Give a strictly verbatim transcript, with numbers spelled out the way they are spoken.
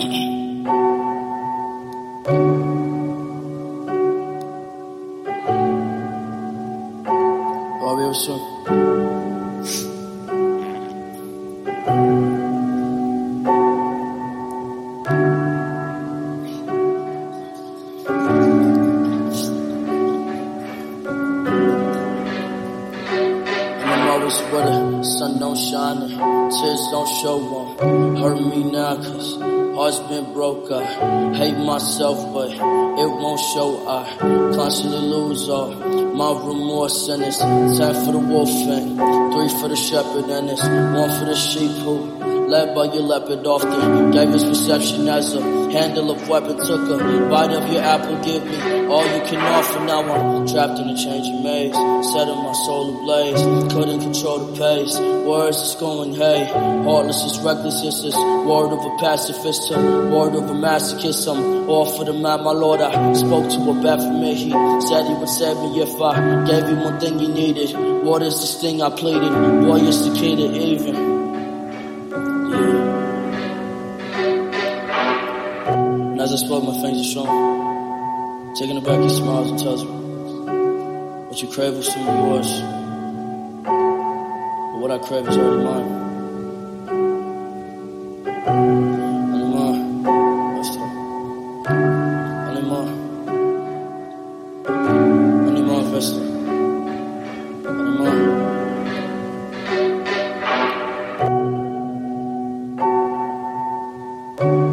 Are we ever soon? Where the sun don't shine and tears don't show won't hurt me now, cause heart's been broke. I hate myself, but it won't show. I constantly lose all my remorse, and it's ten for the wolf and three for the shepherd, and it's one for the sheep who led by your leopard often gave his perception as a handle of weapon. Took a bite of your apple, give me all you can offer. Now I'm trapped in a changing maze, setting my soul ablaze. Couldn't control the pace, words is going hey. Heartless is reckless, it's this word of a pacifist to word of a masochist. I'm all for the man, my Lord. I spoke to a bad for me. He said he would save me if I gave him one thing he needed. What is this thing I pleaded? Boy, it's the kid that even. And as I spoke, my fingers are strong, taking it back, he smiles and tells me, what you crave will soon be yours, but what I crave is already mine. Anymore, let's talk. Anymore, anymore, investor. Anymore. Thank you.